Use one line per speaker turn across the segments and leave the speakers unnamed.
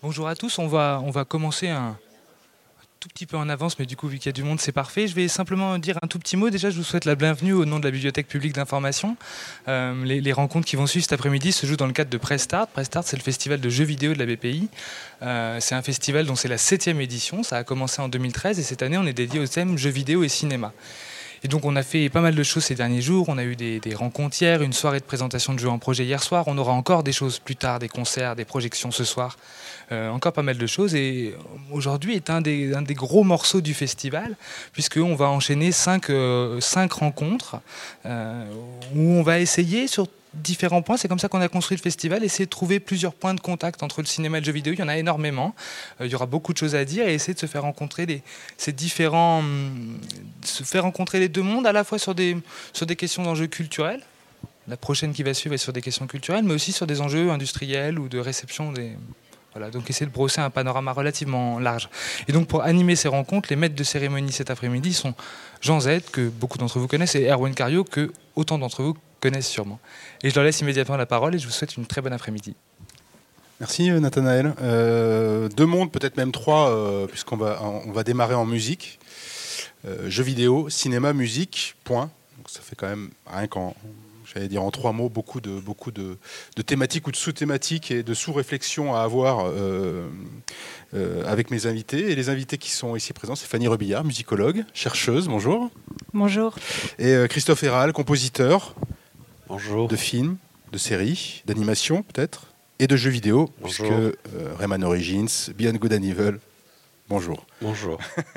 Bonjour à tous, on va commencer un tout petit peu en avance, mais du coup, vu qu'il y a du monde, c'est parfait. Je vais simplement dire un tout petit mot. Déjà, je vous souhaite la bienvenue au nom de la Bibliothèque publique d'information. Les rencontres qui vont suivre cet après-midi se jouent dans le cadre de Prestart. Prestart, c'est le festival de jeux vidéo de la BPI. C'est un festival dont c'est la 7e édition. Ça a commencé en 2013 et cette année, on est dédié au thème jeux vidéo et cinéma. Et donc on a fait pas mal de choses ces derniers jours, on a eu des rencontres hier, une soirée de présentation de jeux en projet hier soir, on aura encore des choses plus tard, des concerts, des projections ce soir, encore pas mal de choses. Et aujourd'hui est un des gros morceaux du festival, puisqu'on va enchaîner 5 rencontres où on va essayer sur différents points. C'est comme ça qu'on a construit le festival, essayer de trouver plusieurs points de contact entre le cinéma et le jeu vidéo. Il y en a énormément. Il y aura beaucoup de choses à dire et essayer de se faire rencontrer se faire rencontrer les deux mondes, à la fois sur des questions d'enjeux culturels. La prochaine qui va suivre est sur des questions culturelles, mais aussi sur des enjeux industriels ou de réception des. Voilà, donc essayer de brosser un panorama relativement large. Et donc pour animer ces rencontres, les maîtres de cérémonie cet après-midi sont Jean Z, que beaucoup d'entre vous connaissent, et Erwan Cario, que autant d'entre vous connaissent sûrement. Et je leur laisse immédiatement la parole et je vous souhaite une très bonne après-midi.
Merci Nathanaël. 2 mondes, peut-être même 3, puisqu'on va démarrer en musique. Jeux vidéo, cinéma, musique, point. Donc ça fait quand même, rien qu'en... J'allais dire en 3 mots, beaucoup de thématiques ou de sous-thématiques et de sous-réflexions à avoir avec mes invités. Et les invités qui sont ici présents, c'est Fanny Rebillard, musicologue, chercheuse, bonjour.
Bonjour.
Et Christophe Héral, compositeur.
Bonjour.
De films, de séries, d'animation peut-être, et de jeux vidéo,
bonjour.
Puisque Rayman Origins, Beyond Good and Evil. Bonjour.
Bonjour.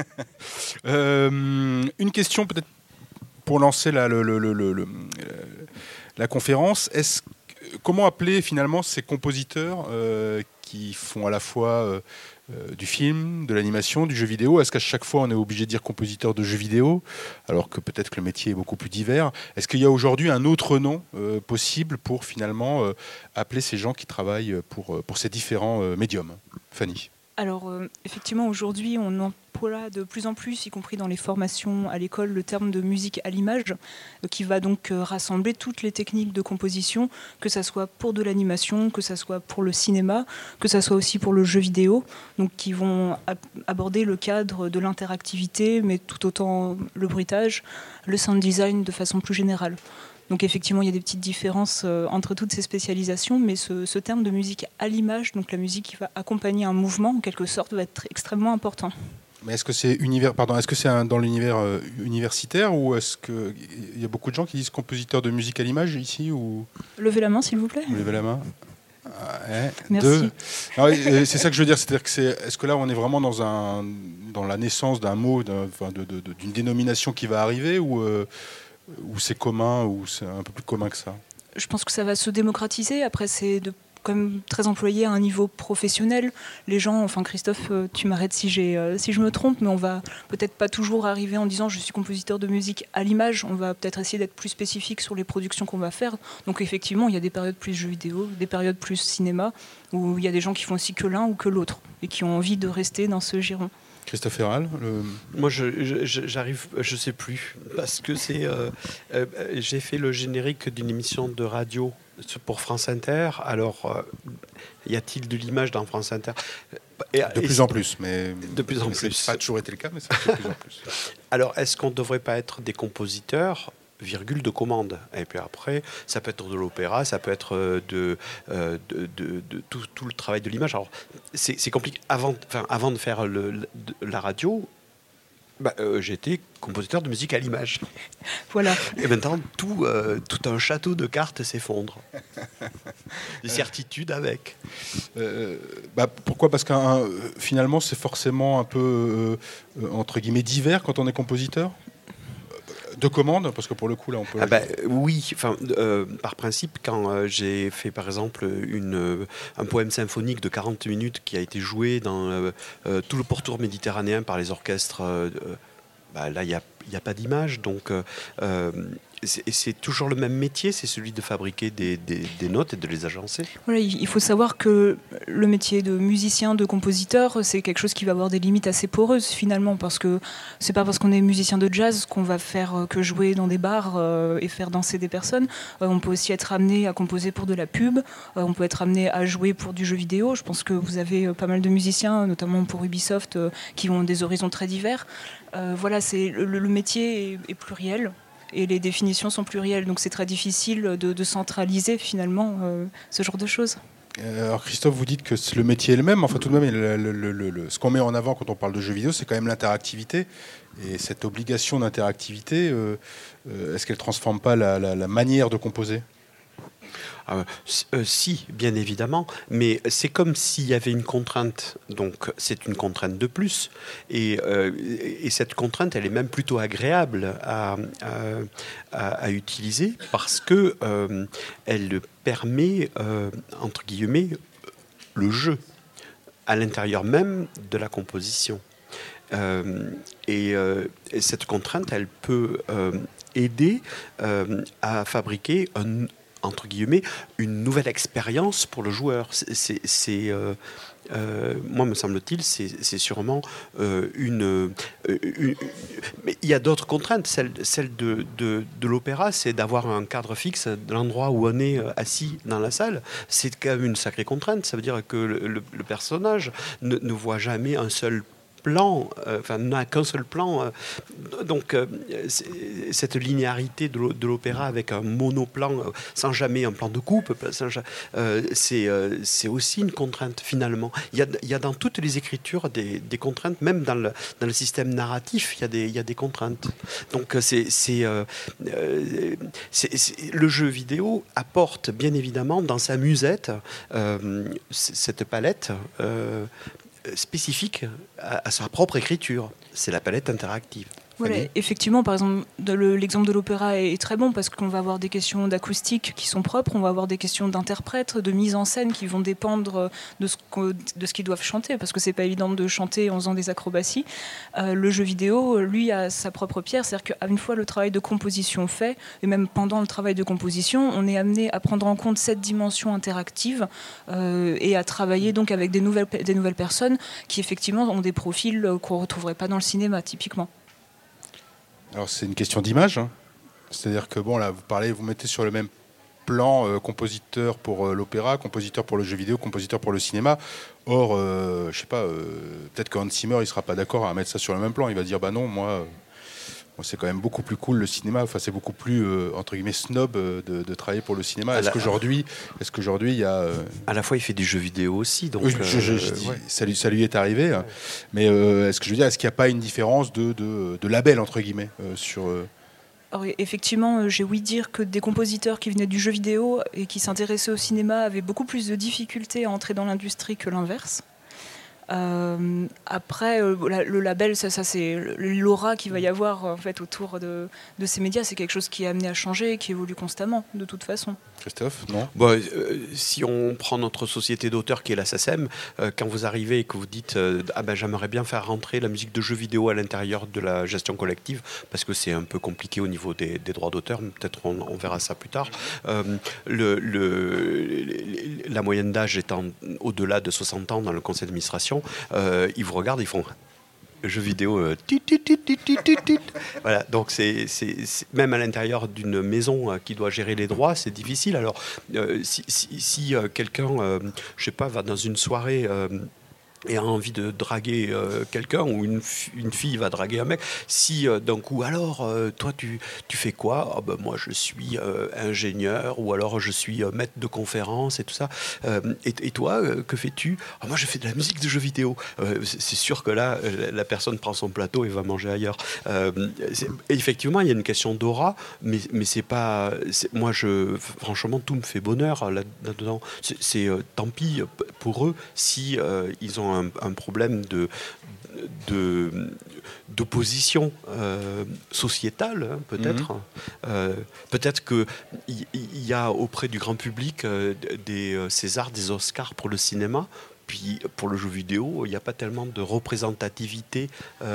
Une question peut-être pour lancer la conférence. Comment appeler finalement ces compositeurs qui font à la fois du film, de l'animation, du jeu vidéo? Est-ce qu'à chaque fois on est obligé de dire compositeur de jeux vidéo, alors que peut-être que le métier est beaucoup plus divers? Est-ce qu'il y a aujourd'hui un autre nom possible pour finalement appeler ces gens qui travaillent pour ces différents médiums? Fanny.
Alors, effectivement, aujourd'hui, on emploie de plus en plus, y compris dans les formations à l'école, le terme de musique à l'image, qui va donc rassembler toutes les techniques de composition, que ça soit pour de l'animation, que ça soit pour le cinéma, que ça soit aussi pour le jeu vidéo, donc qui vont aborder le cadre de l'interactivité, mais tout autant le bruitage, le sound design de façon plus générale. Donc effectivement, il y a des petites différences entre toutes ces spécialisations, mais ce terme de musique à l'image, donc la musique qui va accompagner un mouvement, en quelque sorte, va être extrêmement important.
Mais est-ce que c'est dans l'univers universitaire, ou est-ce qu'il y a beaucoup de gens qui disent compositeur de musique à l'image ici, ou...
Levez la main, s'il vous plaît.
Levez la main.
Merci.
C'est ça que je veux dire, c'est-à-dire que est-ce que là on est vraiment dans la naissance d'un mot, d'une dénomination qui va arriver, ou c'est commun, ou c'est un peu plus commun que ça?
Je pense que ça va se démocratiser. Après, c'est quand même très employé à un niveau professionnel. Les gens, enfin Christophe, tu m'arrêtes si je me trompe, mais on va peut-être pas toujours arriver en disant je suis compositeur de musique à l'image. On va peut-être essayer d'être plus spécifique sur les productions qu'on va faire. Donc effectivement, il y a des périodes plus jeux vidéo, des périodes plus cinéma, où il y a des gens qui font aussi que l'un ou que l'autre, et qui ont envie de rester dans ce giron.
Christophe Héral,
Moi, je sais plus, parce que j'ai fait le générique d'une émission de radio pour France Inter. Alors, y a-t-il de l'image dans France Inter?
De plus en plus, mais
de plus en plus.
Ça n'a pas toujours été le cas, mais c'est de plus en plus.
Alors, est-ce qu'on ne devrait pas être des compositeurs virgule de commande? Et puis après, ça peut être de l'opéra, ça peut être de tout le travail de l'image. Alors, c'est compliqué. Avant de faire la radio, j'étais compositeur de musique à l'image.
Voilà.
Et maintenant, tout un château de cartes s'effondre. Des certitudes avec.
Pourquoi? Parce que finalement, c'est forcément un peu, entre guillemets, divers quand on est compositeur de commande, parce que pour le coup, là, on peut...
Oui, par principe, quand j'ai fait, par exemple, un poème symphonique de 40 minutes qui a été joué dans tout le pourtour méditerranéen par les orchestres, là, il n'y a pas d'image. Donc, c'est toujours le même métier, c'est celui de fabriquer des notes et de les agencer.
Voilà, il faut savoir que le métier de musicien, de compositeur, c'est quelque chose qui va avoir des limites assez poreuses finalement, parce que c'est pas parce qu'on est musicien de jazz qu'on va faire que jouer dans des bars et faire danser des personnes. On peut aussi être amené à composer pour de la pub, on peut être amené à jouer pour du jeu vidéo. Je pense que vous avez pas mal de musiciens, notamment pour Ubisoft, qui ont des horizons très divers. Voilà, le métier est pluriel. Et les définitions sont plurielles, donc c'est très difficile de centraliser finalement ce genre de choses.
Alors Christophe, vous dites que le métier est le même, enfin tout de même, ce qu'on met en avant quand on parle de jeux vidéo, c'est quand même l'interactivité. Et cette obligation d'interactivité, est-ce qu'elle ne transforme pas la manière de composer ?
Si, bien évidemment, mais c'est comme s'il y avait une contrainte, donc c'est une contrainte de plus, et cette contrainte, elle est même plutôt agréable à utiliser parce que elle permet, entre guillemets, le jeu à l'intérieur même de la composition. Et cette contrainte, elle peut aider à fabriquer entre guillemets, une nouvelle expérience pour le joueur. Moi, me semble-t-il, c'est sûrement mais il y a d'autres contraintes. Celle de l'opéra, c'est d'avoir un cadre fixe de l'endroit où on est assis dans la salle. C'est quand même une sacrée contrainte. Ça veut dire que le personnage ne voit jamais un seul plan, n'a qu'un seul plan. Donc, cette linéarité de l'opéra avec un monoplan, sans jamais un plan de coupe, c'est aussi une contrainte, finalement. Il y a dans toutes les écritures des contraintes, même dans le système narratif, il y a des contraintes. Donc, le jeu vidéo apporte, bien évidemment, dans sa musette, cette palette spécifique à sa propre écriture. C'est la palette interactive.
Voilà, effectivement, par exemple, l'exemple de l'opéra est très bon parce qu'on va avoir des questions d'acoustique qui sont propres, on va avoir des questions d'interprète, de mise en scène qui vont dépendre de ce qu'ils doivent chanter, parce que c'est pas évident de chanter en faisant des acrobaties. Le jeu vidéo, lui, a sa propre pierre, c'est-à-dire qu'une fois le travail de composition fait, et même pendant le travail de composition, on est amené à prendre en compte cette dimension interactive et à travailler donc avec des nouvelles personnes qui effectivement ont des profils qu'on ne retrouverait pas dans le cinéma, typiquement.
Alors c'est une question d'image, hein. C'est-à-dire que bon là vous mettez sur le même plan compositeur pour l'opéra, compositeur pour le jeu vidéo, compositeur pour le cinéma. Or, je sais pas, peut-être que Hans Zimmer il sera pas d'accord à mettre ça sur le même plan. Il va dire bah non, moi c'est quand même beaucoup plus cool le cinéma. Enfin c'est beaucoup plus entre guillemets snob de travailler pour le cinéma. Est-ce qu'aujourd'hui il y a
à la fois il fait du jeu vidéo aussi, donc
oui, ouais. ça lui est arrivé. Ouais. Mais est-ce qu'il n'y a pas une différence de label entre guillemets sur
Alors, effectivement, j'ai ouï dire que des compositeurs qui venaient du jeu vidéo et qui s'intéressaient au cinéma avaient beaucoup plus de difficultés à entrer dans l'industrie que l'inverse. Après, le label, ça c'est l'aura qu'il va y avoir en fait autour de ces médias. C'est quelque chose qui est amené à changer et qui évolue constamment, de toute façon.
Christophe, non ?
Si on prend notre société d'auteurs qui est la SACEM, quand vous arrivez et que vous dites j'aimerais bien faire rentrer la musique de jeux vidéo à l'intérieur de la gestion collective, parce que c'est un peu compliqué au niveau des droits d'auteur, peut-être on verra ça plus tard. La moyenne d'âge étant au-delà de 60 ans dans le conseil d'administration, ils vous regardent, ils font jeux vidéo. Voilà, donc c'est même à l'intérieur d'une maison qui doit gérer les droits, c'est difficile. Alors si quelqu'un, je sais pas, va dans une soirée et a envie de draguer quelqu'un, ou une fille va draguer un mec, si d'un coup, alors, toi, tu fais quoi ? Moi, je suis ingénieur, ou alors je suis maître de conférence et tout ça. Et toi, que fais-tu ? Moi, je fais de la musique de jeux vidéo. C'est sûr que là, la personne prend son plateau et va manger ailleurs. Effectivement, il y a une question d'aura, mais c'est pas... Moi, franchement, tout me fait bonheur là-dedans. C'est tant pis pour eux si ils ont un problème d'opposition sociétale, hein, peut-être. Peut-être qu'il y a auprès du grand public des Césars, des Oscars pour le cinéma. puis pour le jeu vidéo, il n'y a pas tellement de représentativité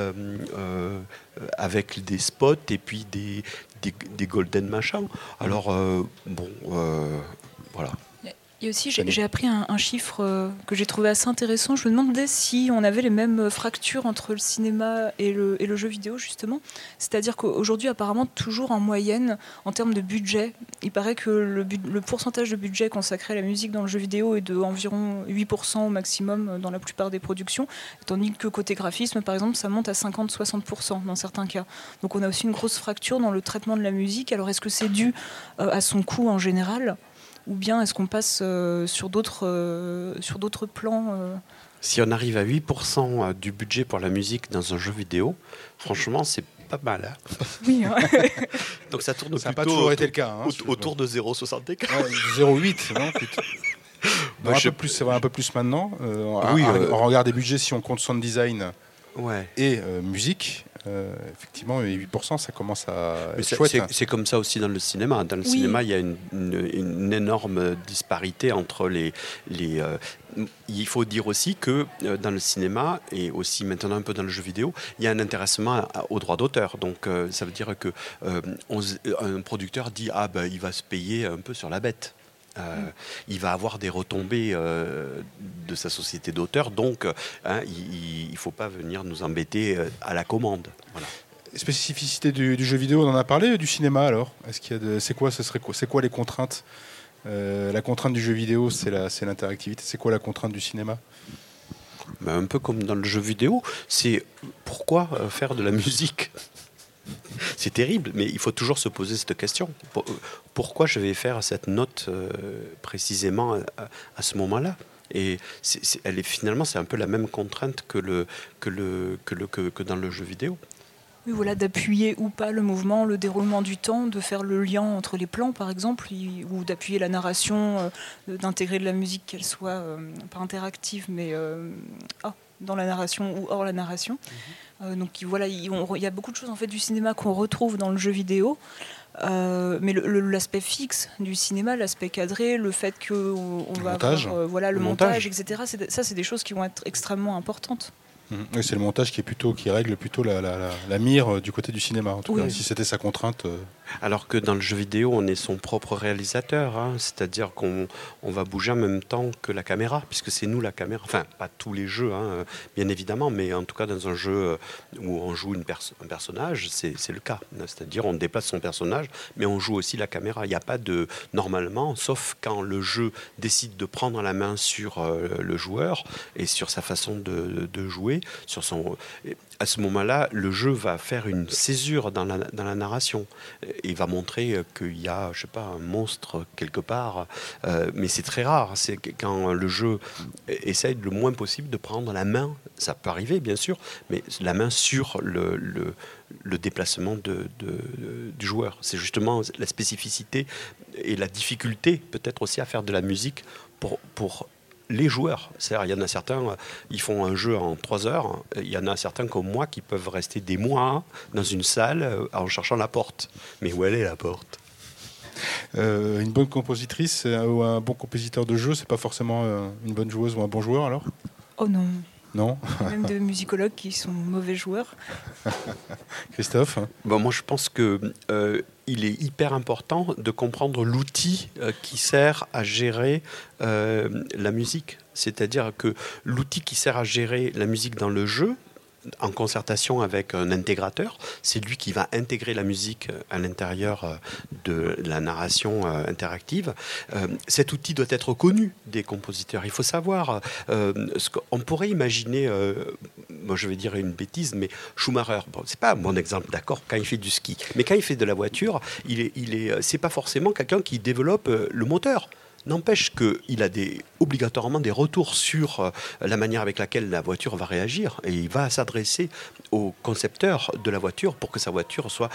avec des spots et puis des golden machins. Alors, voilà.
Et aussi, j'ai appris un chiffre que j'ai trouvé assez intéressant. Je me demandais si on avait les mêmes fractures entre le cinéma et le jeu vidéo, justement. C'est-à-dire qu'aujourd'hui, apparemment, toujours en moyenne, en termes de budget, il paraît que le pourcentage de budget consacré à la musique dans le jeu vidéo est de environ 8% au maximum dans la plupart des productions, tandis que côté graphisme, par exemple, ça monte à 50-60% dans certains cas. Donc on a aussi une grosse fracture dans le traitement de la musique. Alors est-ce que c'est dû à son coût en général ? Ou bien est-ce qu'on passe sur d'autres plans
Si on arrive à 8% du budget pour la musique dans un jeu vidéo, franchement, c'est pas mal. Hein.
Oui.
Donc ça tourne
Ça n'a
plutôt
pas toujours été le cas.
autour de 0,64.
0,8, non c'est vrai, un peu plus maintenant. On regarde des budgets, si on compte sound design et musique. Effectivement, 8%, ça commence à être chouette.
C'est comme ça aussi dans le cinéma. Dans le cinéma, il y a une énorme disparité entre les il faut dire aussi que dans le cinéma et aussi maintenant un peu dans le jeu vidéo, il y a un intéressement aux droits d'auteur. Donc ça veut dire que un producteur dit il va se payer un peu sur la bête. Il va avoir des retombées de sa société d'auteur, donc il ne faut pas venir nous embêter à la commande. Voilà.
Spécificité du jeu vidéo, on en a parlé, du cinéma alors. Est-ce qu'il y a c'est quoi les contraintes? La contrainte du jeu vidéo, c'est l'interactivité. C'est quoi la contrainte du cinéma?
Un peu comme dans le jeu vidéo, c'est pourquoi faire de la musique? C'est terrible, mais il faut toujours se poser cette question. Pourquoi je vais faire cette note précisément à ce moment-là? Et finalement, c'est un peu la même contrainte que dans le jeu vidéo.
Oui, voilà, d'appuyer ou pas le mouvement, le déroulement du temps, de faire le lien entre les plans, par exemple, ou d'appuyer la narration, d'intégrer de la musique, qu'elle soit pas interactive, mais dans la narration ou hors la narration. Donc voilà, il y a beaucoup de choses en fait du cinéma qu'on retrouve dans le jeu vidéo, mais l'aspect fixe du cinéma, l'aspect cadré, le fait qu'on va avoir le montage, etc. C'est des choses qui vont être extrêmement importantes.
Oui, c'est le montage qui règle plutôt la mire du côté du cinéma, en tout cas, si c'était sa contrainte.
Alors que dans le jeu vidéo, on est son propre réalisateur, c'est-à-dire qu'on va bouger en même temps que la caméra, puisque c'est nous la caméra. Enfin, pas tous les jeux, bien évidemment, mais en tout cas dans un jeu où on joue un personnage, c'est le cas. C'est-à-dire on déplace son personnage, mais on joue aussi la caméra. Il n'y a pas normalement, sauf quand le jeu décide de prendre la main sur le joueur et sur sa façon de jouer, à ce moment-là, le jeu va faire une césure dans la narration. Il va montrer qu'il y a, je sais pas, un monstre quelque part, mais c'est très rare. C'est quand le jeu essaye le moins possible de prendre la main, ça peut arriver bien sûr, mais la main sur le déplacement du joueur. C'est justement la spécificité et la difficulté peut-être aussi à faire de la musique pour les joueurs. C'est-à-dire, il y en a certains, ils font un jeu en 3 heures. Il y en a certains comme moi qui peuvent rester des mois dans une salle en cherchant la porte. Mais où elle est la porte?
Une bonne compositrice ou un bon compositeur de jeu, c'est pas forcément une bonne joueuse ou un bon joueur alors?
Oh non.
Non.
Même des musicologues qui sont mauvais joueurs.
Christophe?
Moi, je pense que il est hyper important de comprendre l'outil qui sert à gérer la musique. C'est-à-dire que l'outil qui sert à gérer la musique dans le jeu, en concertation avec un intégrateur, c'est lui qui va intégrer la musique à l'intérieur de la narration interactive. Cet outil doit être connu des compositeurs. Il faut savoir, on pourrait imaginer, moi je vais dire une bêtise, mais Schumacher, c'est pas un bon exemple, d'accord, quand il fait du ski, mais quand il fait de la voiture, c'est pas forcément quelqu'un qui développe le moteur. N'empêche qu'il a obligatoirement des retours sur la manière avec laquelle la voiture va réagir et il va s'adresser au concepteur de la voiture pour que sa voiture soit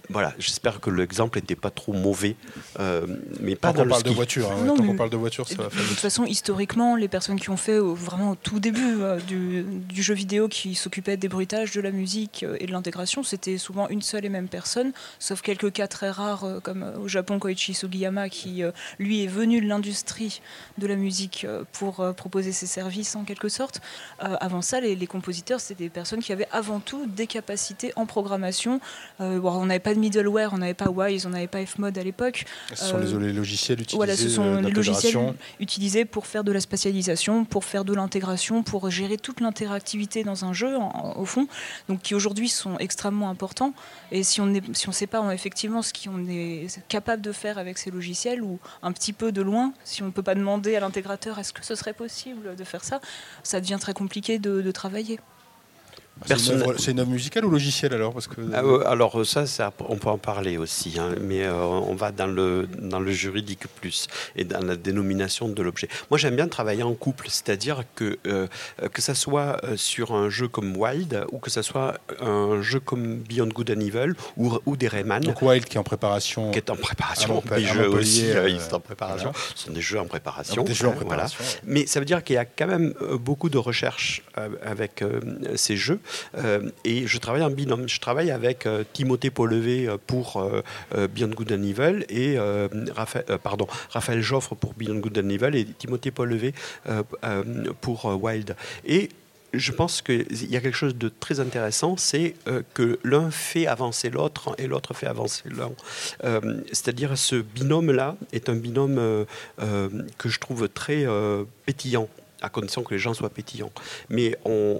voilà, j'espère que l'exemple n'était pas trop mauvais, mais pas
Tant
dans
qu'on
le
parle
ski.
de voiture, hein,
Non,
tant
mais-
qu'on parle de voiture, ça
De
va faire
toute façon, historiquement, les personnes qui ont fait vraiment au tout début du jeu vidéo, qui s'occupaient des bruitages, de la musique et de l'intégration, c'était souvent une seule et même personne, sauf quelques cas très rares, comme au Japon, Koichi Sugiyama, qui lui est venu de l'industrie de la musique pour proposer ses services en quelque sorte. Avant ça, les compositeurs, c'était des personnes qui avaient avant tout des capacités en programmation. On n'avait pas de middleware, on n'avait pas Wise, on n'avait pas Fmod à l'époque.
Ce sont les logiciels utilisés
Voilà, ce sont les logiciels
d'intégration.
utilisés pour faire de la spatialisation, pour faire de l'intégration, pour gérer toute l'interactivité dans un jeu, au fond, donc qui aujourd'hui sont extrêmement importants. Et si on sait pas effectivement ce qu'on est capable de faire avec ces logiciels, ou un petit peu de loin, si on ne peut pas demander à l'intégrateur est-ce que ce serait possible de faire ça, ça devient très compliqué de travailler.
C'est une œuvre musicale ou logicielle alors parce que...
Alors ça, on peut en parler aussi, hein, mais on va dans le juridique plus et dans la dénomination de l'objet. Moi, j'aime bien travailler en couple, c'est-à-dire que ça soit sur un jeu comme Wild ou que ça soit un jeu comme Beyond Good and Evil ou des Rayman.
Donc Wild qui est en préparation.
Qui est en préparation.
À
Des jeux aussi,
Montpellier,
ils sont en préparation.
Voilà.
Ce sont des jeux en préparation.
Donc, des jeux en préparation.
Voilà. Mais ça veut dire qu'il y a quand même beaucoup de recherche avec ces jeux. Et je travaille en binôme. Je travaille avec Timothée Paulevé pour Beyond Good and Evil et Raphaël Joffre pour Beyond Good and Evil et Timothée Paulevé pour Wild. Et je pense qu'il y a quelque chose de très intéressant, c'est que l'un fait avancer l'autre et l'autre fait avancer l'un. C'est-à-dire ce binôme-là est un binôme que je trouve très pétillant, à condition que les gens soient pétillants. Mais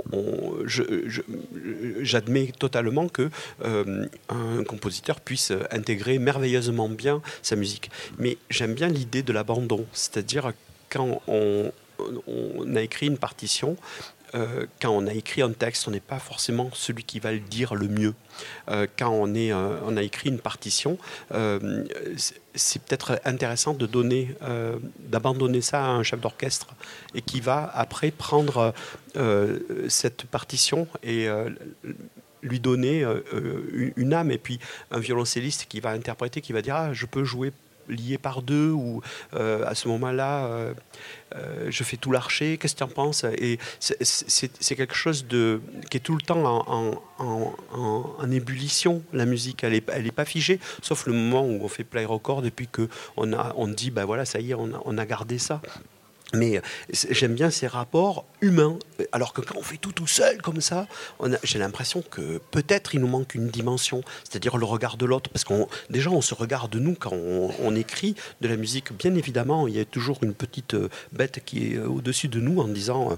j'admets totalement qu'un compositeur puisse intégrer merveilleusement bien sa musique. Mais j'aime bien l'idée de l'abandon, c'est-à-dire quand on a écrit une partition, quand on a écrit un texte, on n'est pas forcément celui qui va le dire le mieux. Quand on a écrit une partition, c'est peut-être intéressant d'abandonner ça à un chef d'orchestre et qui va après prendre cette partition et lui donner une âme, et puis un violoncelliste qui va interpréter, qui va dire je peux jouer lié par deux, ou à ce moment-là je fais tout l'archer, qu'est-ce que tu en penses? Et c'est quelque chose qui est tout le temps en ébullition. La musique, elle est pas figée, sauf le moment où on fait play record et puis qu'on dit voilà, ça y est, on a gardé ça. Mais j'aime bien ces rapports humains, alors que quand on fait tout seul comme ça, j'ai l'impression que peut-être il nous manque une dimension, c'est-à-dire le regard de l'autre, parce déjà on se regarde nous quand on écrit de la musique. Bien évidemment, il y a toujours une petite bête qui est au-dessus de nous en disant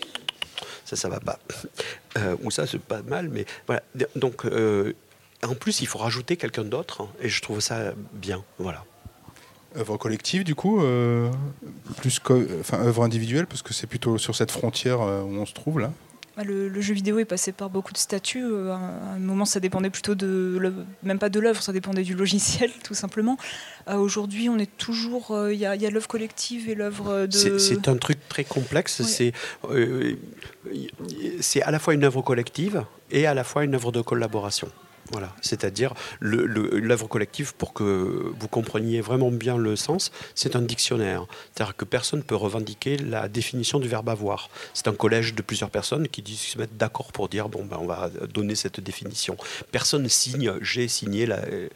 ça va pas, ou ça c'est pas mal, mais voilà. Donc en plus il faut rajouter quelqu'un d'autre, et je trouve ça bien, voilà.
Œuvre collective, du coup, œuvre individuelle, parce que c'est plutôt sur cette frontière où on se trouve là.
Le jeu vidéo est passé par beaucoup de statuts. À un moment, ça dépendait plutôt même pas de l'œuvre, ça dépendait du logiciel, tout simplement. Aujourd'hui, on est toujours. Il y a l'œuvre collective et l'œuvre de.
C'est un truc très complexe. Ouais. C'est à la fois une œuvre collective et à la fois une œuvre de collaboration. Voilà, c'est-à-dire l'œuvre collective, pour que vous compreniez vraiment bien le sens, c'est un dictionnaire. C'est-à-dire que personne ne peut revendiquer la définition du verbe avoir. C'est un collège de plusieurs personnes qui se mettent d'accord pour dire on va donner cette définition. Personne signe, j'ai signé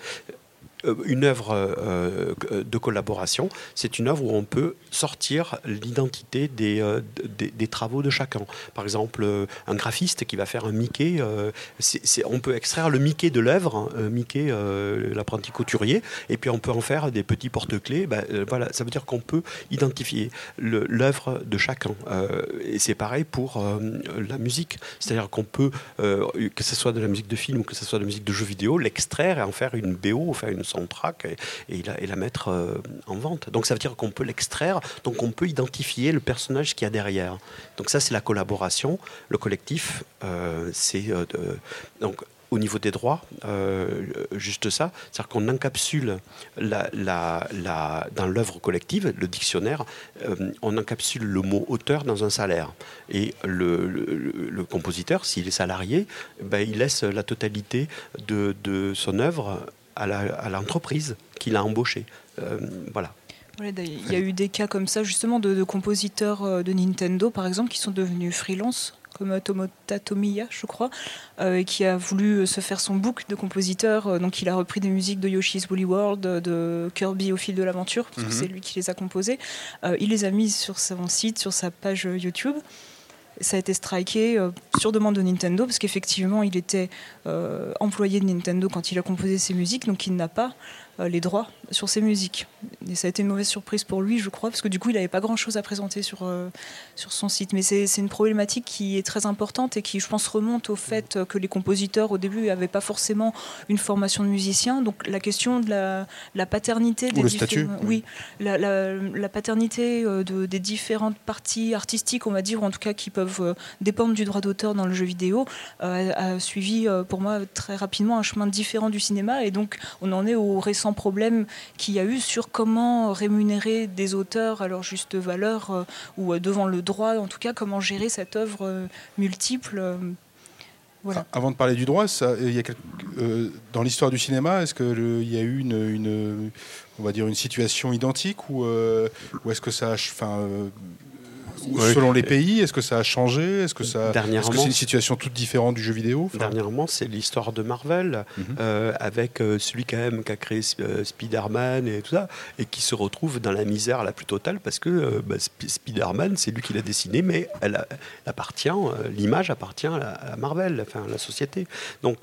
une œuvre de collaboration, c'est une œuvre où on peut sortir l'identité des travaux de chacun. Par exemple, un graphiste qui va faire un Mickey, on peut extraire le Mickey de l'œuvre, Mickey, l'apprenti couturier, et puis on peut en faire des petits porte-clés. Voilà, ça veut dire qu'on peut identifier l'œuvre de chacun. Et c'est pareil pour la musique. C'est-à-dire qu'on peut, que ce soit de la musique de film ou que ce soit de la musique de jeux vidéo, l'extraire et en faire une BO, faire une soundtrack et la mettre en vente. Donc ça veut dire qu'on peut l'extraire, donc on peut identifier le personnage qu'il y a derrière. Donc ça, c'est la collaboration. Le collectif, donc au niveau des droits, juste ça, c'est-à-dire qu'on encapsule dans l'œuvre collective, le dictionnaire, on encapsule le mot auteur dans un salaire. Et le compositeur, s'il est salarié, il laisse la totalité de son œuvre à l'entreprise qui l'a embauché. Voilà.
Il y a eu des cas comme ça, justement, de compositeurs de Nintendo, par exemple, qui sont devenus freelance, comme Tomota Tomiya, je crois, qui a voulu se faire son book de compositeur. Donc, il a repris des musiques de Yoshi's Woolly World, de Kirby au fil de l'aventure, parce que c'est lui qui les a composées. Il les a mis sur son site, sur sa page YouTube. Ça a été striké sur demande de Nintendo, parce qu'effectivement, il était employé de Nintendo quand il a composé ses musiques, donc il n'a pas les droits sur ses musiques. Et ça a été une mauvaise surprise pour lui, je crois, parce que du coup, il n'avait pas grand-chose à présenter sur son site. Mais c'est une problématique qui est très importante et qui, je pense, remonte au fait que les compositeurs, au début, n'avaient pas forcément une formation de musicien. Donc la question de la paternité...
Ou le statut.
Oui, la paternité des différentes parties artistiques, on va dire, ou en tout cas qui peuvent dépendre du droit d'auteur dans le jeu vidéo, a suivi, pour moi, très rapidement un chemin différent du cinéma. Et donc, on en est au récent problème qu'il y a eu sur comment rémunérer des auteurs à leur juste valeur ou devant le droit, en tout cas comment gérer cette œuvre multiple. Voilà.
Avant de parler du droit, dans l'histoire du cinéma, est-ce qu'il y a eu on va dire une situation identique ou est-ce que ça selon les pays, est-ce que ça a changé? Est-ce que c'est une situation toute différente du jeu vidéo?
Dernièrement, c'est l'histoire de Marvel, avec celui quand même qui a créé Spider-Man et tout ça, et qui se retrouve dans la misère la plus totale parce que Spider-Man, c'est lui qui l'a dessiné, mais l'image appartient à Marvel, enfin à la société. Donc,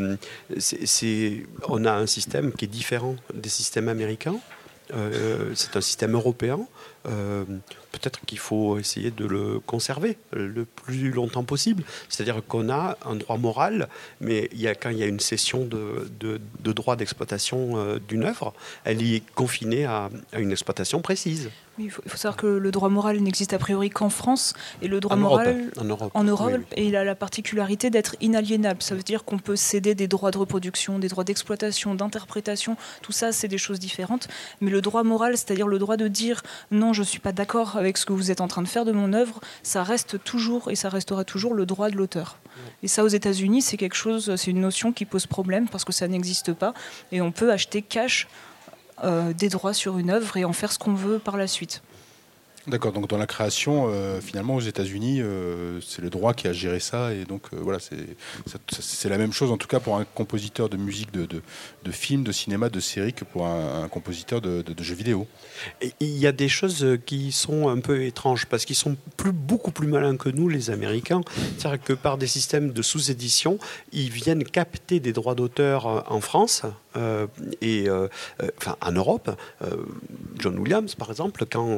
on a un système qui est différent des systèmes américains. C'est un système européen. Peut-être qu'il faut essayer de le conserver le plus longtemps possible. C'est-à-dire qu'on a un droit moral, mais quand il y a une cession de droit d'exploitation d'une œuvre, elle y est confinée à une exploitation précise.
Oui, il faut savoir que le droit moral n'existe a priori qu'en France, et le droit moral en Europe, oui. Et il a la particularité d'être inaliénable. Ça veut dire qu'on peut céder des droits de reproduction, des droits d'exploitation, d'interprétation. Tout ça, c'est des choses différentes. Mais le droit moral, c'est-à-dire le droit de dire non, je ne suis pas d'accord avec ce que vous êtes en train de faire de mon œuvre, ça reste toujours et ça restera toujours le droit de l'auteur. Et ça, aux États-Unis, c'est une notion qui pose problème parce que ça n'existe pas. Et on peut acheter cash des droits sur une œuvre et en faire ce qu'on veut par la suite.
D'accord, donc dans la création, finalement aux États-Unis, c'est le droit qui a géré ça, et donc voilà, c'est la même chose en tout cas pour un compositeur de musique, de film, de cinéma, de série que pour un compositeur de jeux vidéo.
Et il y a des choses qui sont un peu étranges parce qu'ils sont beaucoup plus malins que nous, les Américains. C'est-à-dire que par des systèmes de sous-édition, ils viennent capter des droits d'auteur en France. En Europe, John Williams par exemple, quand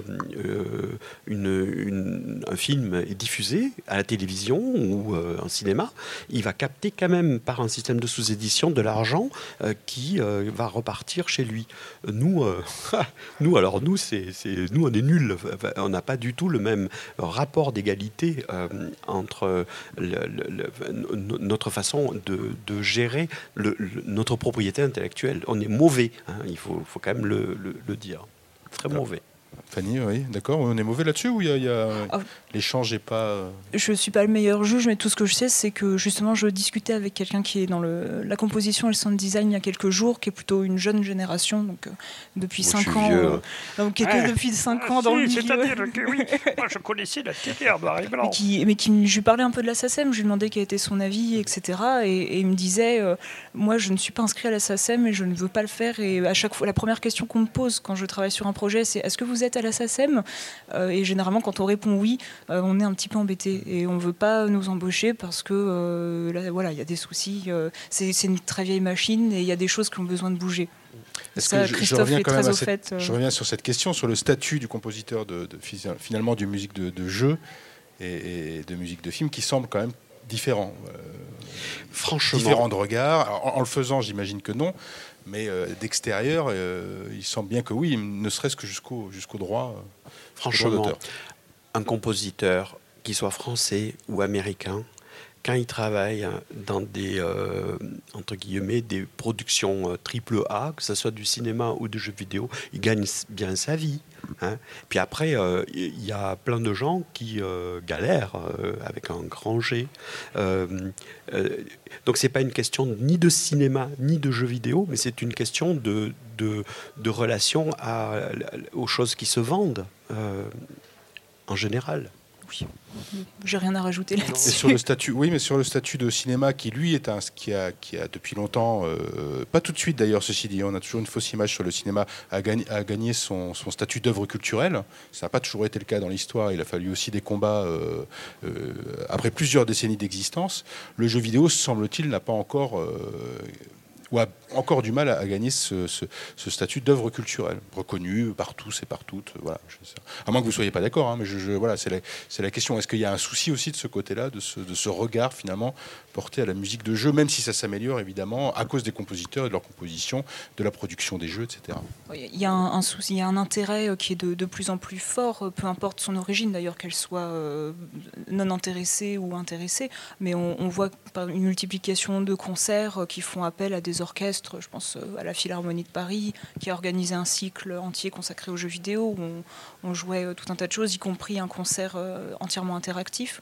un film est diffusé à la télévision ou en cinéma, il va capter quand même par un système de sous-édition de l'argent qui va repartir chez lui. Nous, on est nuls. On n'a pas du tout le même rapport d'égalité entre notre façon de gérer notre propriété intellectuelle. On est mauvais, hein, il faut quand même le dire. Très mauvais.
Fanny, oui, d'accord. On est mauvais là-dessus ou l'échange n'est pas...
Je ne suis pas le meilleur juge, mais tout ce que je sais, c'est que justement, je discutais avec quelqu'un qui est dans la composition et le sound design il y a quelques jours, qui est plutôt une jeune génération, donc depuis 5 ans. Donc, qui était depuis 5 ans dans le milieu.
C'est-à-dire que oui, moi je connaissais la télé en noir et blanc.
Je lui parlais un peu de la SACEM, je lui demandais quel était son avis, etc. Et il me disait, moi je ne suis pas inscrit à la SACEM et je ne veux pas le faire. Et à chaque fois, la première question qu'on me pose quand je travaille sur un projet, c'est est-ce que vous êtes à la SACEM? Et généralement, quand on répond oui, on est un petit peu embêté et on ne veut pas nous embaucher parce que là, voilà, il y a des soucis. C'est une très vieille machine et il y a des choses qui ont besoin de bouger.
Je reviens sur cette question, sur le statut du compositeur finalement de musique de jeu et de musique de film qui semble quand même différent.
Franchement.
Différent de regard. Alors, en le faisant, j'imagine que non. Mais d'extérieur, il semble bien que oui, ne serait-ce que jusqu'au droit.
Franchement, un compositeur, qu'il soit français ou américain, quand il travaille dans des, entre guillemets, des productions AAA, que ce soit du cinéma ou du jeu vidéo, il gagne bien sa vie. Hein. Puis après, il y a plein de gens qui galèrent avec un grand G. Donc c'est pas une question ni de cinéma ni de jeux vidéo, mais c'est une question de relation aux choses qui se vendent en général.
Oui, j'ai rien à rajouter
Et
là-dessus.
sur le statut, oui, mais sur le statut de cinéma qui lui est qui a depuis longtemps, pas tout de suite d'ailleurs, ceci dit, on a toujours une fausse image sur le cinéma, a gagné son statut d'œuvre culturelle. Ça n'a pas toujours été le cas dans l'histoire. Il a fallu aussi des combats après plusieurs décennies d'existence. Le jeu vidéo, semble-t-il, n'a pas encore ou a encore du mal à gagner ce statut d'œuvre culturelle, reconnue par tous et par toutes. Voilà, à moins que vous ne soyez pas d'accord, hein, mais voilà, c'est la question. Est-ce qu'il y a un souci aussi de ce côté-là, de ce regard finalement porté à la musique de jeu, même si ça s'améliore évidemment à cause des compositeurs et de leur composition, de la production des jeux, etc.
Il y a un souci, il y a un intérêt qui est de plus en plus fort, peu importe son origine d'ailleurs, qu'elle soit non intéressée ou intéressée, mais on voit par une multiplication de concerts qui font appel à des orchestres. Je pense à la Philharmonie de Paris, qui a organisé un cycle entier consacré aux jeux vidéo, où on jouait tout un tas de choses, y compris un concert entièrement interactif.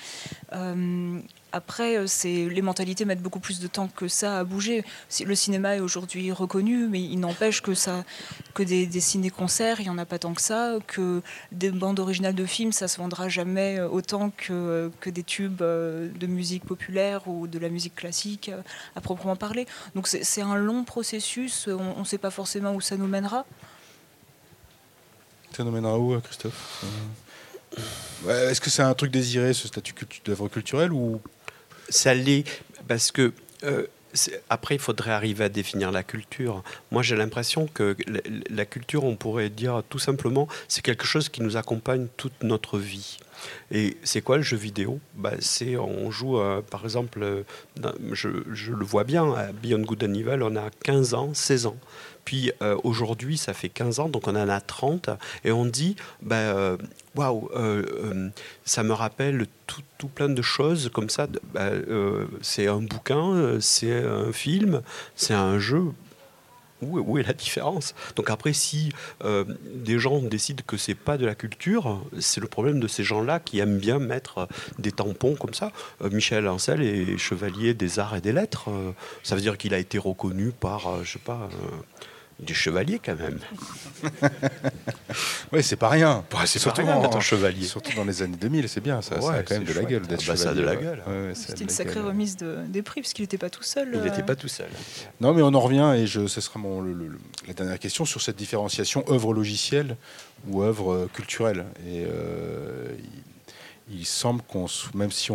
Après, les mentalités mettent beaucoup plus de temps que ça à bouger. Le cinéma est aujourd'hui reconnu, mais il n'empêche que des ciné-concerts, il n'y en a pas tant que ça, que des bandes originales de films, ça ne se vendra jamais autant que des tubes de musique populaire ou de la musique classique à proprement parler. Donc c'est un long processus, on ne sait pas forcément où ça nous mènera.
Ça nous mènera où, Christophe ? Ouais, est-ce que c'est un truc désiré, ce statut d'œuvre culturelle, ou...
Ça l'est, parce que après, il faudrait arriver à définir la culture. Moi, j'ai l'impression que la culture, on pourrait dire tout simplement, c'est quelque chose qui nous accompagne toute notre vie. Et c'est quoi le jeu vidéo ? On joue, par exemple, je le vois bien, à Beyond Good and Evil, on a 15 ans, 16 ans. Puis aujourd'hui, ça fait 15 ans, donc on en a 30, et on dit, waouh, ça me rappelle tout plein de choses comme ça. C'est un bouquin, c'est un film, c'est un jeu. Où est la différence ? Donc après, si des gens décident que c'est pas de la culture, c'est le problème de ces gens-là qui aiment bien mettre des tampons comme ça. Michel Ancel est chevalier des arts et des lettres. Ça veut dire qu'il a été reconnu par, je sais pas... des chevaliers quand même.
Oui, c'est pas rien.
C'est surtout pas rien d'être un chevalier.
Surtout dans les années 2000, c'est bien. Ça a quand même de la gueule d'être chevalier.
Ça a de la gueule.
C'était une sacrée remise des prix, parce qu'il n'était pas tout seul.
Il n'était pas tout seul.
Non, mais on en revient, et ce sera la dernière question sur cette différenciation œuvre logicielle ou œuvre culturelle. Et il semble même si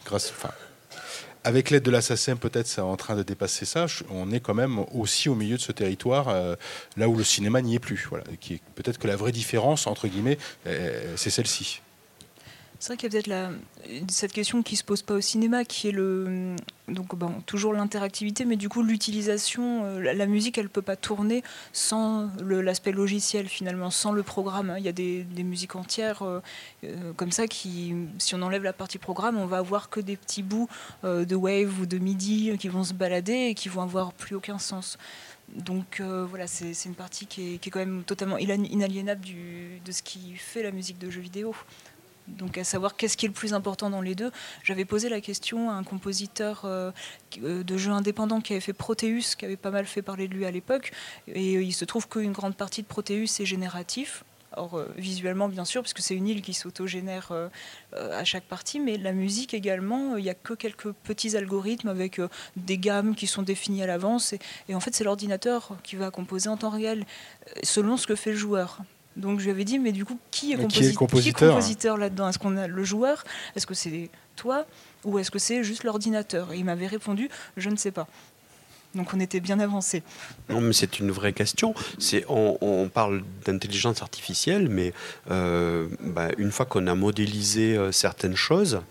avec l'aide de la SACEM, peut-être c'est en train de dépasser ça. On est quand même aussi au milieu de ce territoire, là où le cinéma n'y est plus. Voilà. Peut-être que la vraie différence, entre guillemets, c'est celle-ci.
C'est vrai qu'il y a peut-être cette question qui ne se pose pas au cinéma, qui est toujours l'interactivité, mais du coup l'utilisation, la musique, elle ne peut pas tourner sans l'aspect logiciel finalement, sans le programme. Il y a des musiques entières comme ça qui, si on enlève la partie programme, on va avoir que des petits bouts de wave ou de MIDI qui vont se balader et qui vont avoir plus aucun sens. Donc voilà, c'est une partie qui est quand même totalement inaliénable de ce qui fait la musique de jeux vidéo. Donc à savoir qu'est-ce qui est le plus important dans les deux. J'avais posé la question à un compositeur de jeux indépendants qui avait fait Proteus, qui avait pas mal fait parler de lui à l'époque, et il se trouve qu'une grande partie de Proteus est génératif. Or, visuellement, bien sûr, parce que c'est une île qui s'autogénère à chaque partie, mais la musique également, il n'y a que quelques petits algorithmes avec des gammes qui sont définies à l'avance, et en fait, c'est l'ordinateur qui va composer en temps réel, selon ce que fait le joueur. Donc je lui avais dit, mais du coup, qui est compositeur là-dedans ? Est-ce qu'on a le joueur ? Est-ce que c'est toi ? Ou est-ce que c'est juste l'ordinateur ? Et il m'avait répondu, je ne sais pas. Donc on était bien avancé.
Non, mais c'est une vraie question. On parle d'intelligence artificielle, mais une fois qu'on a modélisé certaines choses,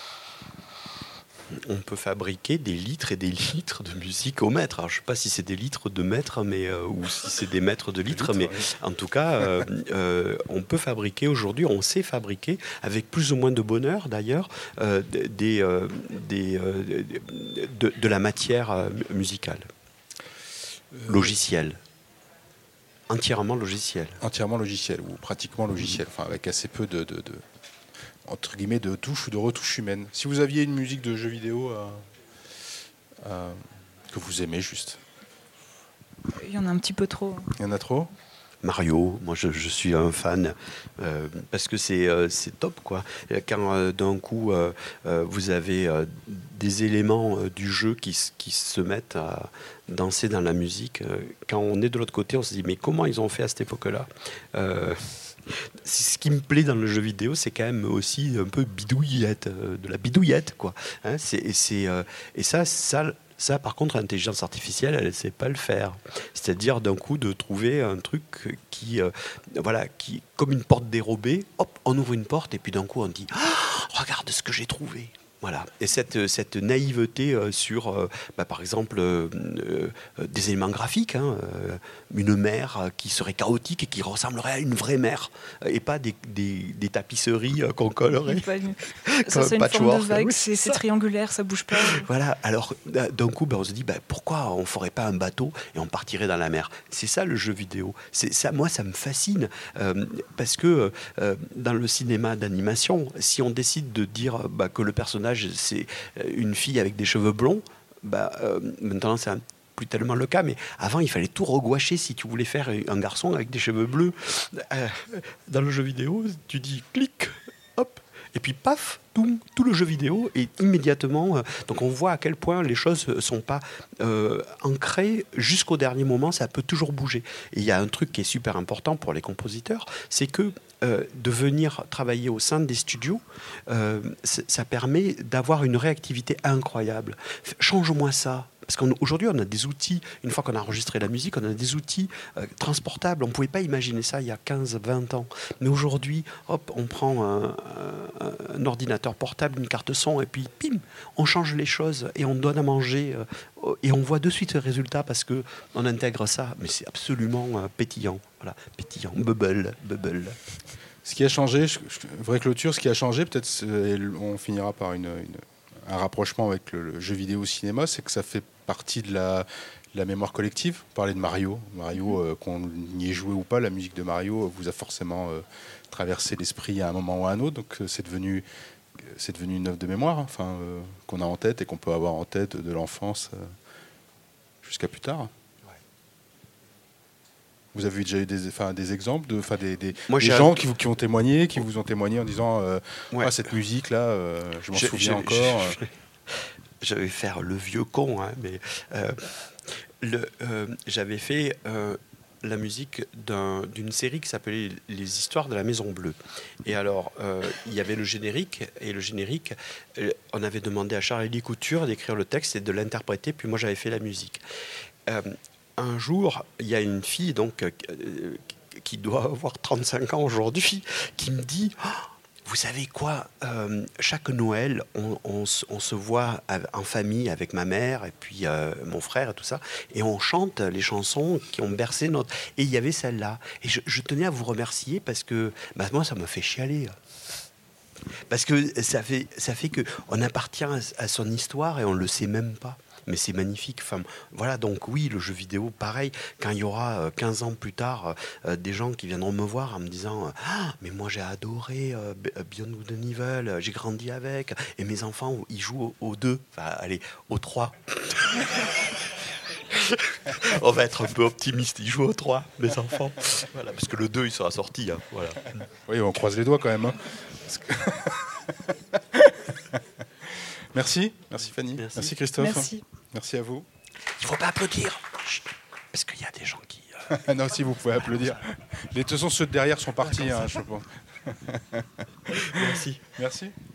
on peut fabriquer des litres et des litres de musique au mètre. Alors, je ne sais pas si c'est des litres de mètres, ou si c'est des mètres de litres, mais en tout cas, on peut fabriquer aujourd'hui, on sait fabriquer, avec plus ou moins de bonheur d'ailleurs, de la matière musicale, logicielle. entièrement logiciel.
Entièrement logiciel, ou pratiquement logiciel, enfin avec assez peu entre guillemets, de touches ou de retouches humaines. Si vous aviez une musique de jeu vidéo que vous aimez juste.
Il y en a un petit peu trop.
Il y en a trop ?
Mario, moi je suis un fan parce que c'est top quoi. Quand d'un coup vous avez des éléments du jeu qui se mettent à danser dans la musique, quand on est de l'autre côté, on se dit mais comment ils ont fait à cette époque-là ce qui me plaît dans le jeu vidéo, c'est quand même aussi un peu bidouillette, de la bidouillette quoi. Hein, et ça, par contre, l'intelligence artificielle, elle ne sait pas le faire. C'est-à-dire, d'un coup, de trouver un truc qui, comme une porte dérobée, hop, on ouvre une porte et puis d'un coup, on dit « Regarde ce que j'ai trouvé !» Voilà. Et cette naïveté sur, par exemple, des éléments graphiques, hein, une mer qui serait chaotique et qui ressemblerait à une vraie mer, et pas des tapisseries qu'on collerait.
Ça, c'est une forme de vague, c'est triangulaire, ça bouge pas.
Voilà. Alors, d'un coup, on se dit, pourquoi on ne ferait pas un bateau et on partirait dans la mer ? C'est ça le jeu vidéo. Ça, moi, ça me fascine parce que dans le cinéma d'animation, si on décide de dire que le personnage c'est une fille avec des cheveux blonds, maintenant c'est plus tellement le cas, mais avant il fallait tout regouacher si tu voulais faire un garçon avec des cheveux bleus. Dans le jeu vidéo, tu dis clic, hop, et puis paf, tout le jeu vidéo est immédiatement... donc on voit à quel point les choses ne sont pas ancrées jusqu'au dernier moment, ça peut toujours bouger. Et il y a un truc qui est super important pour les compositeurs, c'est que de venir travailler au sein des studios, ça permet d'avoir une réactivité incroyable. Change-moi ça. Parce qu'aujourd'hui, on a des outils, une fois qu'on a enregistré la musique, on a des outils transportables. On ne pouvait pas imaginer ça il y a 15-20 ans. Mais aujourd'hui, hop, on prend un ordinateur portable, une carte son, et puis, pim, on change les choses et on donne à manger. Et on voit de suite le résultat parce qu'on intègre ça. Mais c'est absolument pétillant. Voilà, pétillant, bubble.
Ce qui a changé, vraie clôture, ce qui a changé, peut-être on finira par un rapprochement avec le jeu vidéo au cinéma, c'est que ça fait partie de la mémoire collective. On parlait de Mario, qu'on y ait joué ou pas, la musique de Mario vous a forcément traversé l'esprit à un moment ou à un autre, donc c'est devenu une œuvre de mémoire, qu'on a en tête et qu'on peut avoir en tête de l'enfance jusqu'à plus tard. Vous avez déjà eu des exemples des gens qui ont témoigné, qui vous ont témoigné en disant cette musique-là, je m'en souviens encore.
Je vais faire le vieux con, hein, mais j'avais fait la musique d'une série qui s'appelait Les Histoires de la Maison Bleue. Et alors, il y avait le générique, et le générique, on avait demandé à Charlie Couture d'écrire le texte et de l'interpréter, puis moi j'avais fait la musique. Un jour, il y a une fille donc, qui doit avoir 35 ans aujourd'hui, qui me dit vous savez quoi, chaque Noël, on se voit en famille avec ma mère et puis mon frère et tout ça, et on chante les chansons qui ont bercé notre... Et il y avait celle-là. Et je tenais à vous remercier parce que moi, ça m'a fait chialer. Parce que ça fait qu'on appartient à son histoire et on ne le sait même pas. Mais c'est magnifique. Enfin, voilà, donc oui, le jeu vidéo, pareil, quand il y aura 15 ans plus tard, des gens qui viendront me voir en me disant mais moi j'ai adoré Beyond Good and Evil, j'ai grandi avec, et mes enfants, ils jouent au 2, au 3. On va être un peu optimiste, ils jouent au 3, mes enfants. Voilà, parce que le 2, il sera sorti. Hein, voilà.
Oui, on croise les doigts quand même. Hein. Merci Fanny, merci Christophe. Merci à vous.
Il ne faut pas applaudir, parce qu'il y a des gens qui...
non, si vous pouvez applaudir. De toute façon, ceux de derrière sont partis, je pense.
Merci.
Merci.